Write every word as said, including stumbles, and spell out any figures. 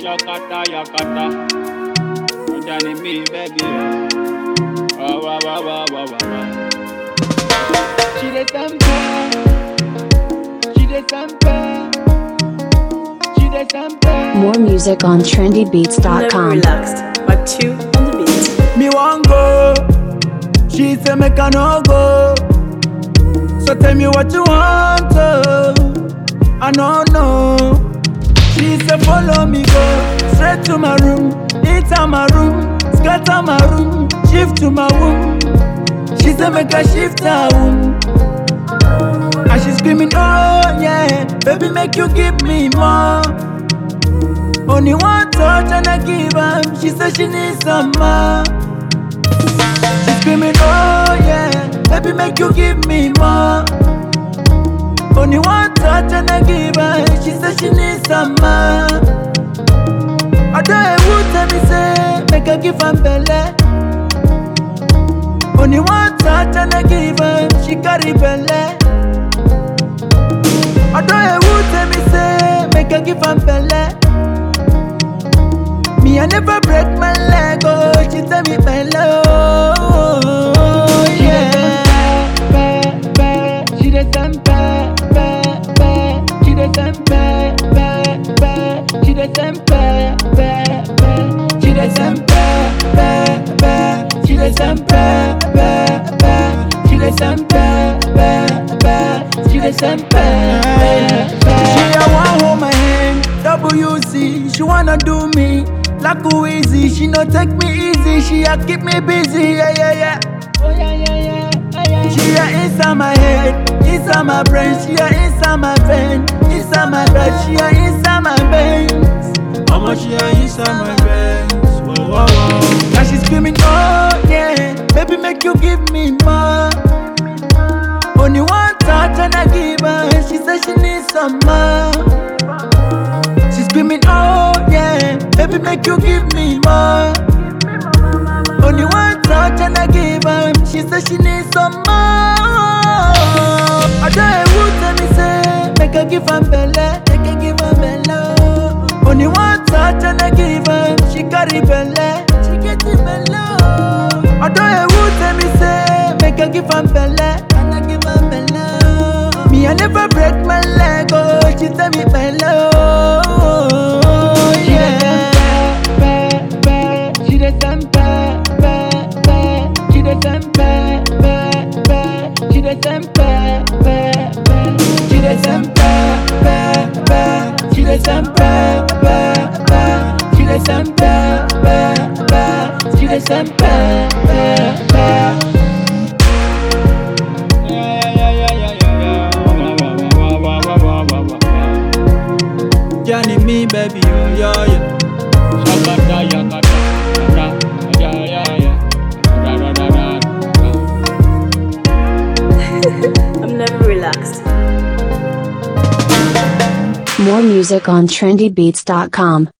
Yakata, yakata. Johnny me, baby. Wow, wow, wow, wow, wow, wow. She the temper. She the temper. She the temper. More music on trendy beats dot com. Never relaxed, but two on the beat. Me want go. She say make I no go. So tell me what you want to. I don't know. She say follow me go straight to my room. Enter my room, scatter my room, shift to my womb. She say make I shift her womb. And she screaming oh yeah, baby make you give me more. Only one touch and I give her. She say she needs some more. She screaming oh yeah, baby make you give me more. Only one touch and I give her. She say she needs some more. I don't would tell me say make her give her belly. Only one touch and I give her. She carry belly. I don't would tell me say make her give her belly. Me I never break my leg, oh, she tell me belly, oh, yeah. She the sempe, she the sempe, she the sempe, she the sempe, she the sempe, she the sempe, she the sempe. She a want hold my hand, W C, she wanna do me. Like who easy, she no take me easy, she a keep me busy, yeah, yeah, yeah. Oh, yeah, yeah, yeah, yeah, yeah. She a inside my head, inside my brain, she a inside my vein, inside my blood, she a inside my veins. How much she a inside my veins, whoa, whoa, whoa. Now she screaming, oh, yeah, baby make you give me more. Only one touch and I give her, she said she needs some more. She screaming, oh yeah, baby make you give me more. Only one touch and I give her. She said she needs some more. I don't would tell me say make her give her belly, make her give her belly. Only one touch and I give her. She carry belly, she get the belly. I don't would tell me say make her give her belly, and I give her belly. Me I never break my leg, oh, she tell me belly. Johnny me baby, oh yeah yeah. Yakata yakata, yeah yeah yeah. Da da da da. I'm never relaxed. More music on trendy beats dot com.